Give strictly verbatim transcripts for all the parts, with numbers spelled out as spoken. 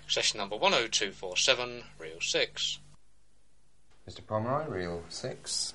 Session number one oh two four seven, Reel six. Mister Pomeroy, Reel six.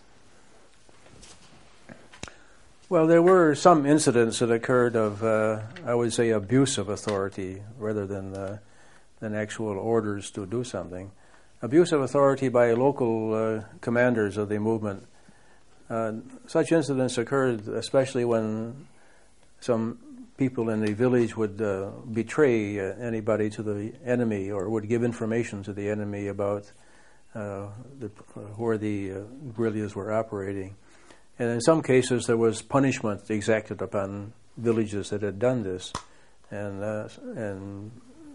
Well, there were some incidents that occurred of, uh, I would say, abuse of authority rather than uh, than actual orders to do something. Abuse of authority by local uh, commanders of the movement. Uh, such incidents occurred especially when some people in the village would uh, betray uh, anybody to the enemy or would give information to the enemy about uh, the, uh, where the uh, guerrillas were operating. And in some cases there was punishment exacted upon villages that had done this, and uh, and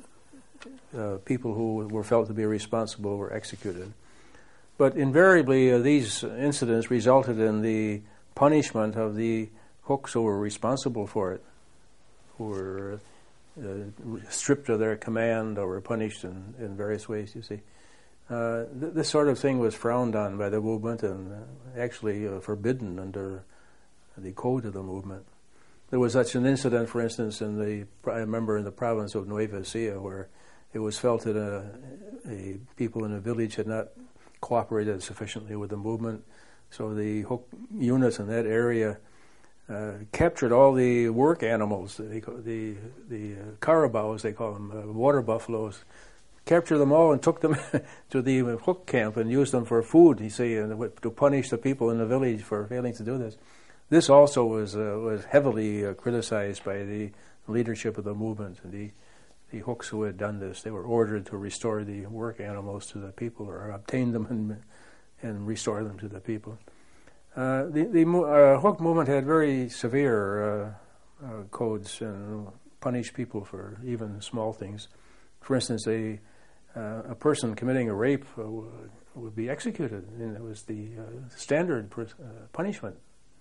uh, people who were felt to be responsible were executed. But invariably uh, these incidents resulted in the punishment of the hooks who were responsible for it, who were uh, stripped of their command or were punished in, in various ways, you see. Uh, th- this sort of thing was frowned on by the movement and uh, actually uh, forbidden under the code of the movement. There was such an incident, for instance, in the I remember in the province of Nueva Ecija, where it was felt that uh, a people in a village had not cooperated sufficiently with the movement, so the hook units in that area uh, captured all the work animals, the the, the uh, carabao, as they call them, uh, water buffaloes. Captured them all and took them to the hook camp and used them for food, you see, and to punish the people in the village for failing to do this. This also was uh, was heavily uh, criticized by the leadership of the movement. And the the hooks who had done this, they were ordered to restore the work animals to the people, or obtain them and and restore them to the people. Uh, the the uh, hook movement had very severe uh, uh, codes and punished people for even small things. For instance, a Uh, a person committing a rape uh, w- would be executed, and it was the uh, standard pr- uh, punishment.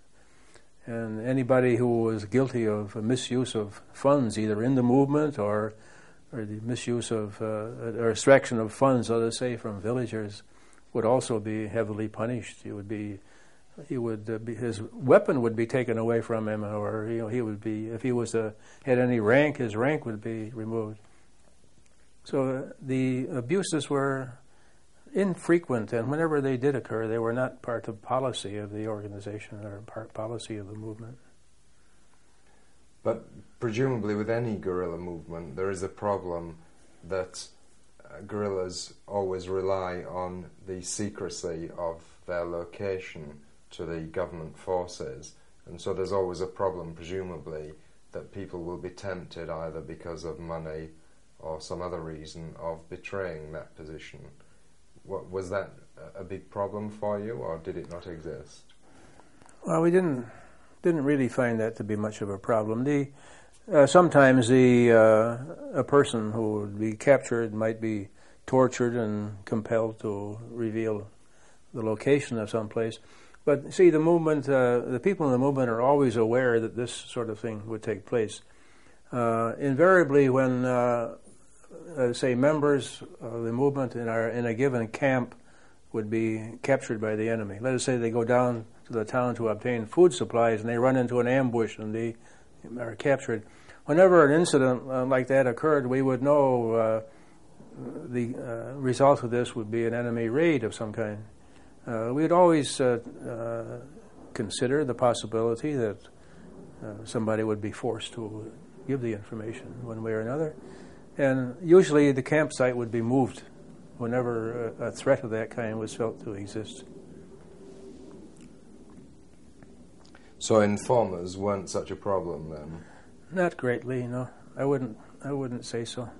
And anybody who was guilty of uh, misuse of funds, either in the movement or or the misuse of uh, or extraction of funds, let us say, from villagers, would also be heavily punished. He would be, he would uh, be, his weapon would be taken away from him, or you know, he would be, if he was a, had any rank, his rank would be removed. So uh, the abuses were infrequent, and whenever they did occur, they were not part of policy of the organization or part policy of the movement. But presumably with any guerrilla movement, there is a problem that uh, guerrillas always rely on the secrecy of their location to the government forces, and so there's always a problem, presumably, that people will be tempted either because of money or some other reason of betraying that position. What, was that a big problem for you, or did it not exist? Well, we didn't didn't really find that to be much of a problem. The uh, sometimes the uh, a person who would be captured might be tortured and compelled to reveal the location of some place. But see, the movement, uh, the people in the movement are always aware that this sort of thing would take place. Uh, invariably, when uh, uh, say members of the movement in our in a given camp would be captured by the enemy. Let us say they go down to the town to obtain food supplies, and they run into an ambush and they are captured. Whenever an incident uh, like that occurred, we would know uh, the uh, result of this would be an enemy raid of some kind. Uh, we would always uh, uh, consider the possibility that uh, somebody would be forced to give the information one way or another. And usually the campsite would be moved whenever a, a threat of that kind was felt to exist. So informers weren't such a problem then? Not greatly, no. I wouldn't I wouldn't say so.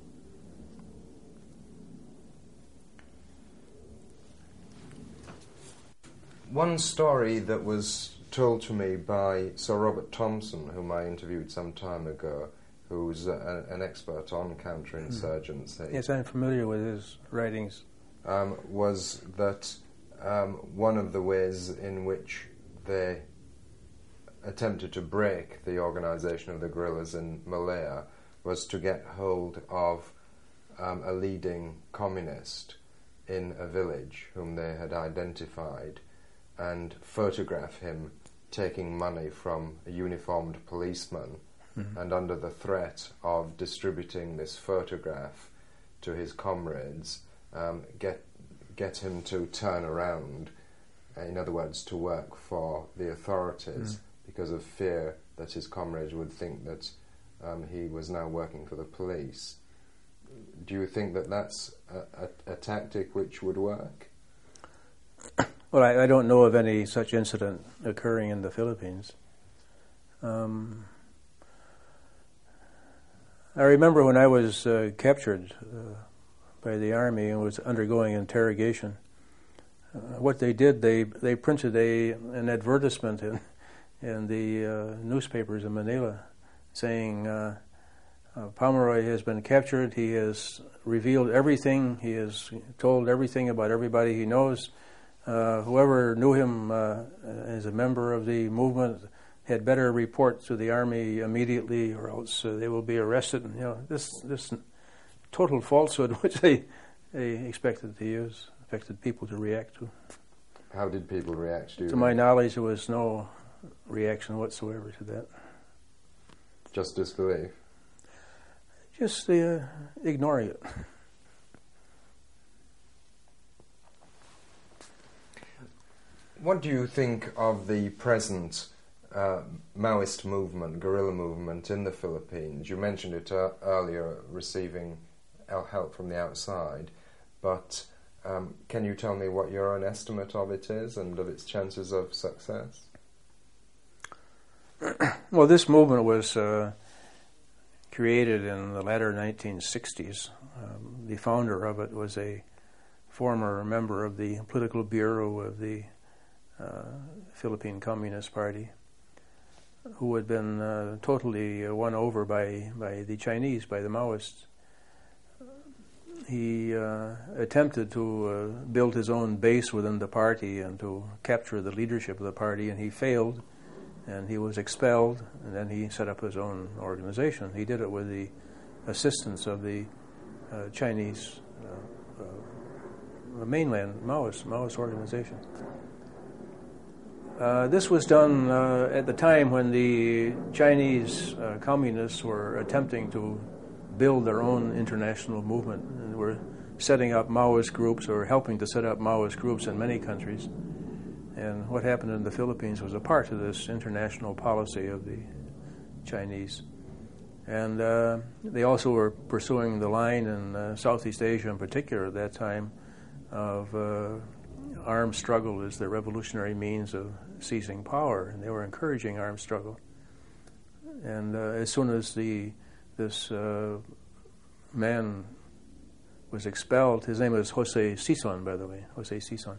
One story that was told to me by Sir Robert Thomson, whom I interviewed some time ago, who's a, an expert on counterinsurgency. Yes, I'm familiar with his writings. Um, was that um, one of the ways in which they attempted to break the organisation of the guerrillas in Malaya was to get hold of um, a leading communist in a village whom they had identified and photograph him taking money from a uniformed policeman, mm-hmm. and under the threat of distributing this photograph to his comrades, um, get get him to turn around, in other words, to work for the authorities, mm. because of fear that his comrades would think that um, he was now working for the police. Do you think that that's a, a, a tactic which would work? Well, I, I don't know of any such incident occurring in the Philippines. Um, I remember when I was uh, captured uh, by the army and was undergoing interrogation, uh, what they did, they they printed a an advertisement in in the uh, newspapers in Manila saying, uh, uh, Pomeroy has been captured, he has revealed everything, he has told everything about everybody he knows. Uh, whoever knew him uh, as a member of the movement had better report to the army immediately, or else uh, they will be arrested. And, you know, this this total falsehood, which they they expected to use, expected people to react to. How did people react to? To my knowledge, there was no reaction whatsoever to that. Just disbelief. Just uh, ignoring it. What do you think of the present uh, Maoist movement, guerrilla movement in the Philippines? You mentioned it uh, earlier, receiving help from the outside, but um, can you tell me what your own estimate of it is and of its chances of success? Well, this movement was uh, created in the latter nineteen sixties. Um, the founder of it was a former member of the political bureau of the uh, Philippine Communist Party, who had been uh, totally uh, won over by, by the Chinese, by the Maoists. He uh, attempted to uh, build his own base within the party and to capture the leadership of the party, and he failed, and he was expelled, and then he set up his own organization. He did it with the assistance of the uh, Chinese uh, uh, mainland Maoist, Maoist organization. Uh, this was done uh, at the time when the Chinese uh, communists were attempting to build their own international movement, and were setting up Maoist groups, or helping to set up Maoist groups in many countries. And what happened in the Philippines was a part of this international policy of the Chinese. And uh, they also were pursuing the line in uh, Southeast Asia in particular at that time of uh, armed struggle as the revolutionary means of seizing power, and they were encouraging armed struggle. And uh, as soon as the this uh, man was expelled, his name was Jose Sison, by the way, Jose Sison.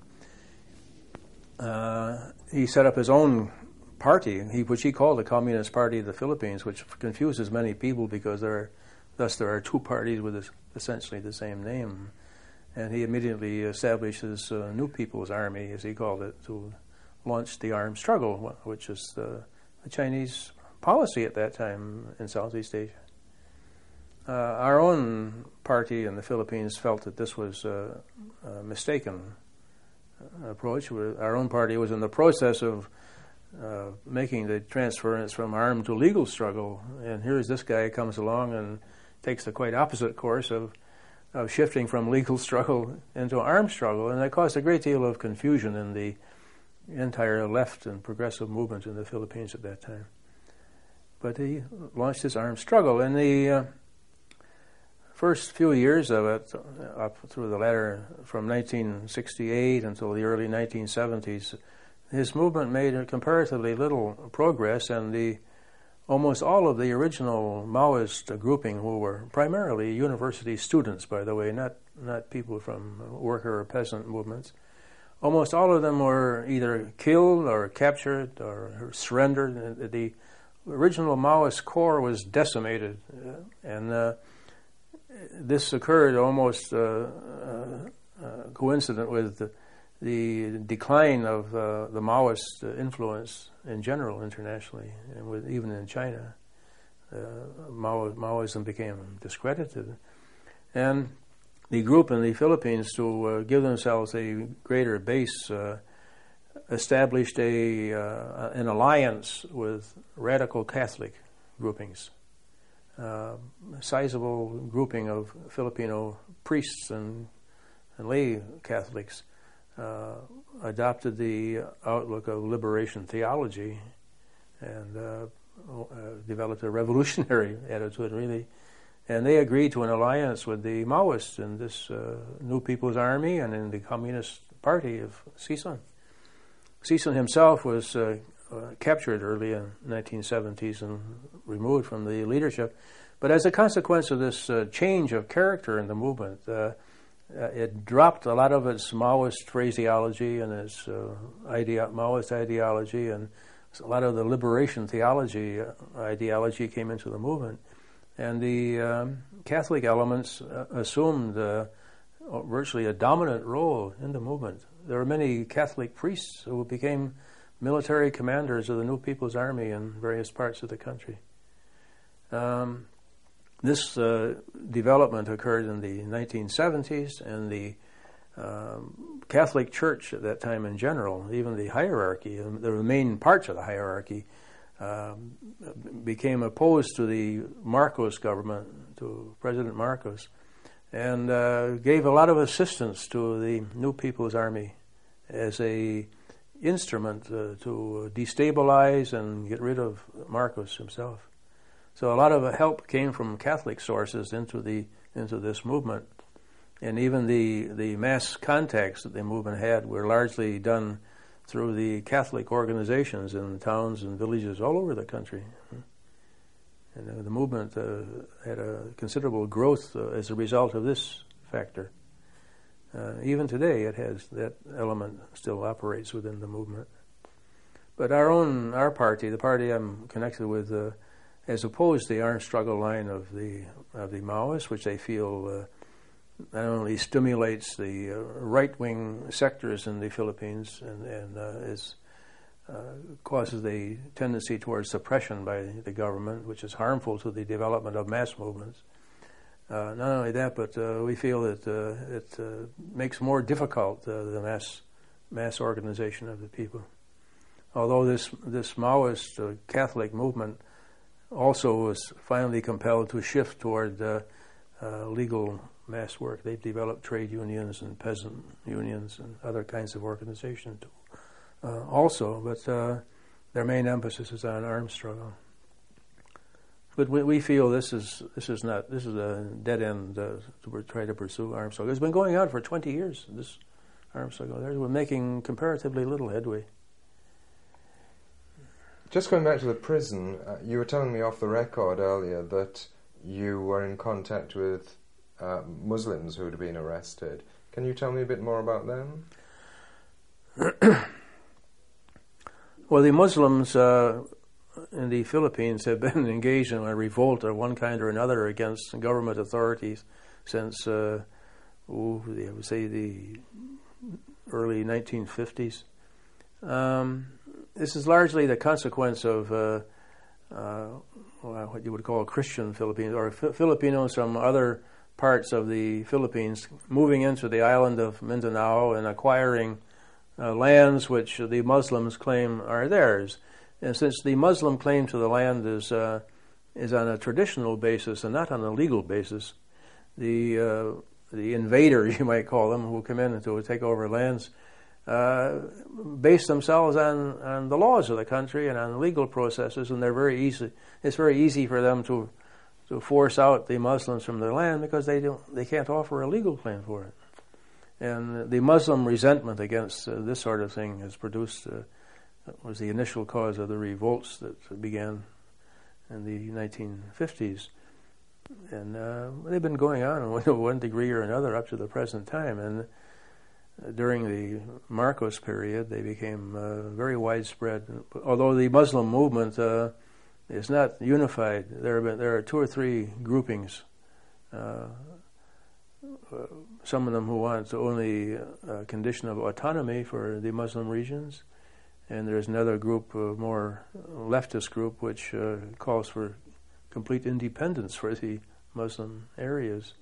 Uh, he set up his own party, he, which he called the Communist Party of the Philippines, which confuses many people because there are, thus there are two parties with this, essentially the same name. And he immediately established his uh, New People's Army, as he called it, to launch the armed struggle, which is the, the Chinese policy at that time in Southeast Asia. Uh, our own party in the Philippines felt that this was uh, a mistaken approach. Our own party was in the process of uh, making the transference from armed to legal struggle, and here's this guy comes along and takes the quite opposite course of, of shifting from legal struggle into armed struggle, and that caused a great deal of confusion in the entire left and progressive movement in the Philippines at that time. But he launched this armed struggle, and the uh, first few years of it, up through the latter, from nineteen sixty-eight until the early nineteen seventies, his movement made comparatively little progress, and the almost all of the original Maoist grouping, who were primarily university students, by the way, not not people from worker or peasant movements, almost all of them were either killed or captured or surrendered. The original Maoist core was decimated, and uh, this occurred almost uh, uh, uh, coincident with the, the decline of uh, the Maoist influence in general internationally, and with, even in China. Uh, Mao, Maoism became discredited. And the group in the Philippines, to uh, give themselves a greater base, uh, established a uh, an alliance with radical Catholic groupings. uh, sizable grouping of Filipino priests and, and lay Catholics uh, adopted the outlook of liberation theology and uh, uh, developed a revolutionary attitude, really. And they agreed to an alliance with the Maoists in this uh, New People's Army and in the Communist Party of Sison. Sison himself was uh, uh, captured early in the nineteen seventies and removed from the leadership. But as a consequence of this uh, change of character in the movement, uh, uh, it dropped a lot of its Maoist phraseology and its uh, ideo- Maoist ideology, and a lot of the liberation theology uh, ideology came into the movement. And the um, Catholic elements uh, assumed uh, virtually a dominant role in the movement. There were many Catholic priests who became military commanders of the New People's Army in various parts of the country. Um, this uh, development occurred in the nineteen seventies, and the um, Catholic Church at that time in general, even the hierarchy, the main parts of the hierarchy, Um, became opposed to the Marcos government, to President Marcos, and uh, gave a lot of assistance to the New People's Army as a instrument uh, to destabilize and get rid of Marcos himself. So a lot of help came from Catholic sources into the into this movement, and even the the mass contacts that the movement had were largely done through the Catholic organizations in towns and villages all over the country. And uh, the movement uh, had a considerable growth uh, as a result of this factor. Uh, even today, it has that element still operates within the movement. But our own, our party, the party I'm connected with, uh, has opposed the armed struggle line of the of the Maoists, which they feel uh, not only stimulates the uh, right-wing sectors in the Philippines and, and uh, is, uh, causes a tendency towards suppression by the government, which is harmful to the development of mass movements. Uh, not only that, but uh, we feel that uh, it uh, makes more difficult uh, the mass mass organization of the people. Although this this Maoist uh, Catholic movement also was finally compelled to shift toward uh, uh, legal mass work. They've developed trade unions and peasant unions and other kinds of organizations uh, also, but uh, their main emphasis is on armed struggle. But we, we feel this is this is not this is a dead end uh, to try to pursue armed struggle. It's been going on for twenty years. This armed struggle, we're making comparatively little headway. Just going back to the prison, uh, you were telling me off the record earlier that you were in contact with Uh, Muslims who had been arrested. Can you tell me a bit more about them? Well, the Muslims uh, in the Philippines have been engaged in a revolt of one kind or another against government authorities since, uh, ooh, I would say, the early nineteen fifties. Um, this is largely the consequence of uh, uh, what you would call Christian Philippines, or F- Filipinos from other parts of the Philippines moving into the island of Mindanao and acquiring uh, lands which the Muslims claim are theirs. And since the Muslim claim to the land is uh, is on a traditional basis and not on a legal basis, the uh, the invaders, you might call them, who come in to take over lands, uh, base themselves on, on the laws of the country and on legal processes, and they're very easy. It's very easy for them to to force out the Muslims from their land because they don't, they can't offer a legal claim for it. And the Muslim resentment against uh, this sort of thing has produced, uh, was the initial cause of the revolts that began in the nineteen fifties. And uh, they've been going on in one degree or another up to the present time. And uh, during the Marcos period, they became uh, very widespread. Although the Muslim movement uh, is not unified. There have been, there are two or three groupings. Uh, uh, some of them who want only a condition of autonomy for the Muslim regions, and there's another group, a more leftist group, which uh, calls for complete independence for the Muslim areas.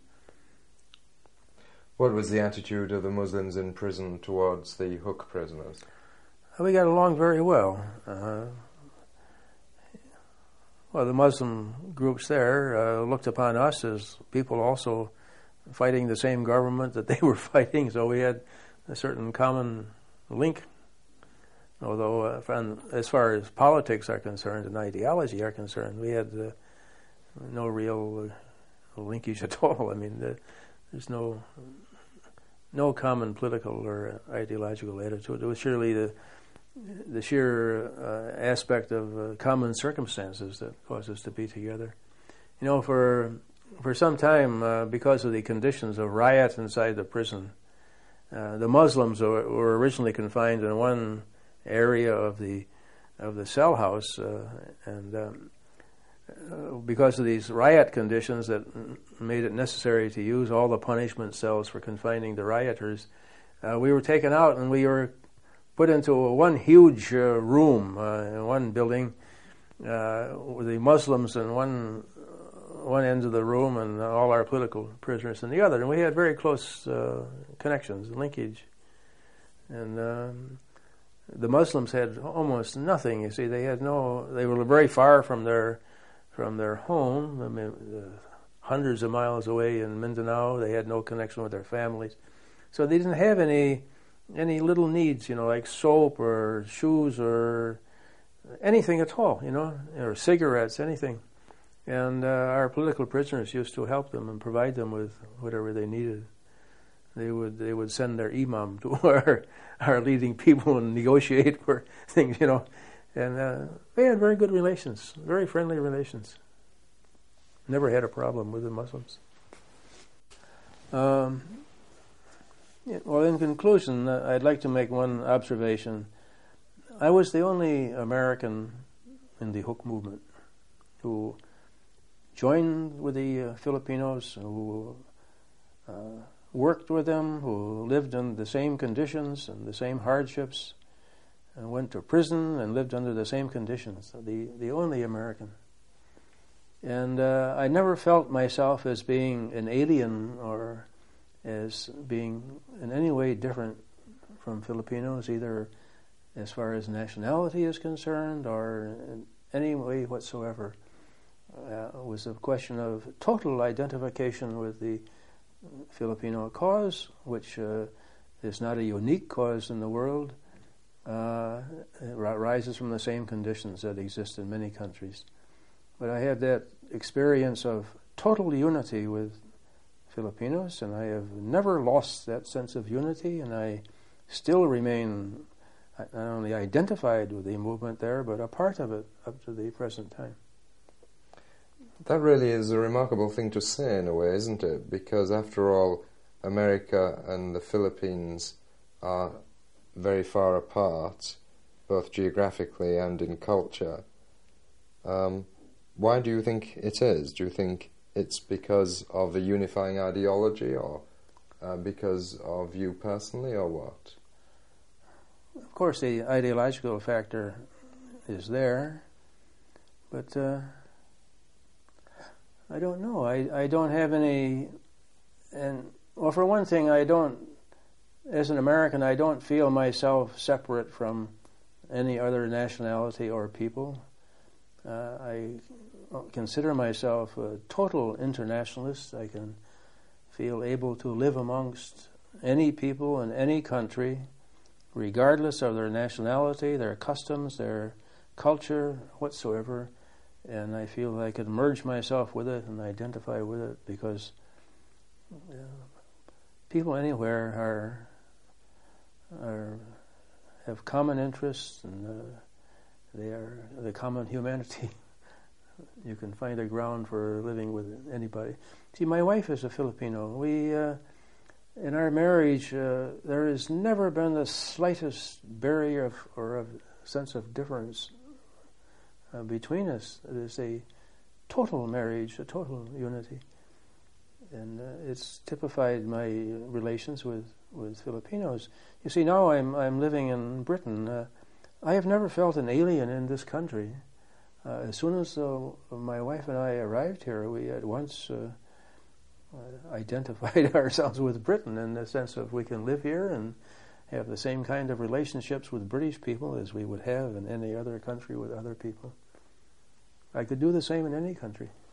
What was the attitude of the Muslims in prison towards the Huk prisoners? We got along very well. Uh, well, the Muslim groups there uh, looked upon us as people also fighting the same government that they were fighting, so we had a certain common link. Although, uh, from, as far as politics are concerned and ideology are concerned, we had uh, no real uh, linkage at all. I mean, the, there's no no common political or ideological attitude. It was surely the the sheer uh, aspect of uh, common circumstances that caused us to be together. You know, for for some time, uh, because of the conditions of riot inside the prison, uh, the Muslims were, were originally confined in one area of the of the cell house, uh, and um, uh, because of these riot conditions that made it necessary to use all the punishment cells for confining the rioters, uh, we were taken out and we were put into a, one huge uh, room uh, in one building uh, with the Muslims in one one end of the room and all our political prisoners in the other, and we had very close uh, connections, linkage, and. Um, The Muslims had almost nothing. You see, they had no. They were very far from their from their home, I mean, uh, hundreds of miles away in Mindanao. They had no connection with their families, so they didn't have any any little needs, you know, like soap or shoes or anything at all, you know, or cigarettes, anything. And uh, our political prisoners used to help them and provide them with whatever they needed. They would they would send their imam to our our leading people and negotiate for things, you know, and uh, they had very good relations, very friendly relations. Never had a problem with the Muslims. Um, yeah, well, in conclusion, uh, I'd like to make one observation. I was the only American in the Huk movement who joined with the uh, Filipinos, who uh, worked with them, who lived in the same conditions and the same hardships, and went to prison and lived under the same conditions. The the only American. And uh, I never felt myself as being an alien or as being in any way different from Filipinos, either as far as nationality is concerned or in any way whatsoever. Uh, it was a question of total identification with the Filipino cause, which uh, is not a unique cause in the world. Uh, it rises from the same conditions that exist in many countries. But I had that experience of total unity with Filipinos, and I have never lost that sense of unity, and I still remain not only identified with the movement there, but a part of it up to the present time. That really is a remarkable thing to say in a way, isn't it? Because after all, America and the Philippines are very far apart, both geographically and in culture. Um, why do you think it is? Do you think it's because of the unifying ideology, or uh, because of you personally, or what? Of course, the ideological factor is there, but uh, I don't know. I, I don't have any, and well, for one thing, I don't, as an American, I don't feel myself separate from any other nationality or people. Uh, I consider myself a total internationalist. I can feel able to live amongst any people in any country, regardless of their nationality, their customs, their culture, whatsoever. And I feel I can merge myself with it and identify with it because uh, people anywhere are are have common interests, and uh, they are the common humanity. You can find a ground for living with anybody. See, my wife is a Filipino. We, uh, in our marriage, uh, there has never been the slightest barrier of, or of sense of difference uh, between us. It is a total marriage, a total unity. And uh, it's typified my relations with, with Filipinos. You see, now I'm I'm living in Britain. Uh, I have never felt an alien in this country. Uh, as soon as uh, my wife and I arrived here, we at once uh, uh, identified ourselves with Britain in the sense of we can live here and have the same kind of relationships with British people as we would have in any other country with other people. I could do the same in any country.